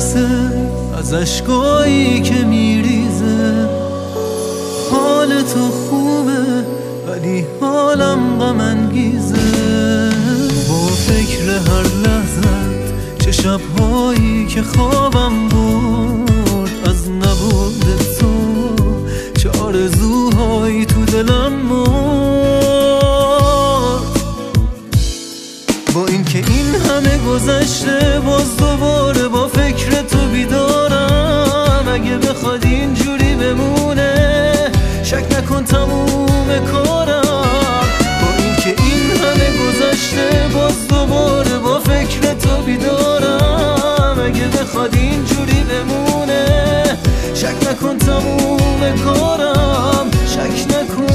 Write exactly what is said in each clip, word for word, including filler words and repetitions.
خسته از اشکایی که میریزه. حال تو خوبه ولی حالم غم انگیزه. با فکر هر لحظت چه شبهایی که خوابم برد از نبود تو، چه آرزوهایی تو دلم مرد. با این که این همه گذشته باز دوباره با فکر تو بیدارم. اگه بخواد اینجوری بمونه شک نکن تموم کارم. با این که این همه گذشته باز دوباره با فکر تو بیدارم. اگه بخواد اینجوری بمونه شک نکن تموم کارم، شک نکن.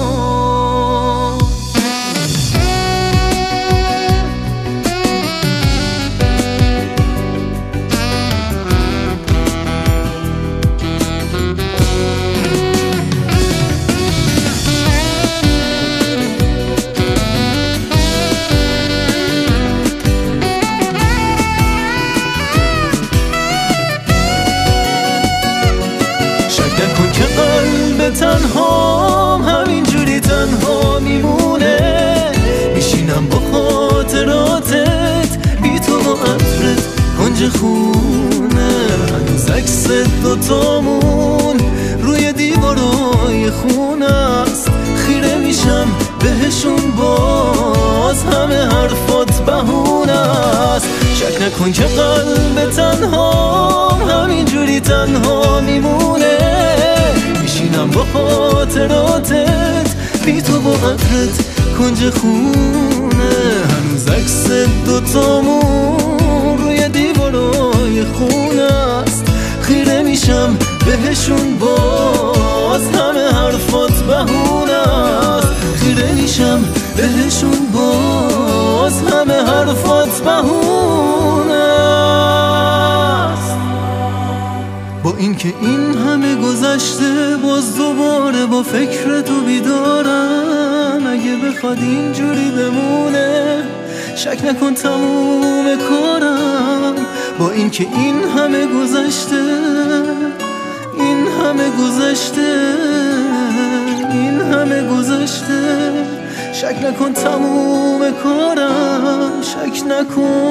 نکن که قلب تنهام همینجوری تنها میمونه. میشینم با خاطراتت بی تو و عطرت کنج خونه. هنوز عکس دوتامون روی دیوارای خونه است. خیره میشم بهشون باز همه حرفات بهونه است. شک نکن که قلب تنهام همینجوری تنها میمونه. میشینم با خاطراتت بی تو با عطرت کنج خونه. هنوز عکس دوتامون روی دیوارای خونه است. خیره میشم بهشون باز همه حرفات بهونه است. خیره میشم بهشون باز همه حرفات بهونه است. با این که این همه گذشته باز دوباره با فکر تو بیدارم. اگه بخواد اینجوری بمونه شک نکن تموم کارم. با این که این همه گذشته این همه گذشته این همه گذشته شک نکن تموم کارم، شک نکن.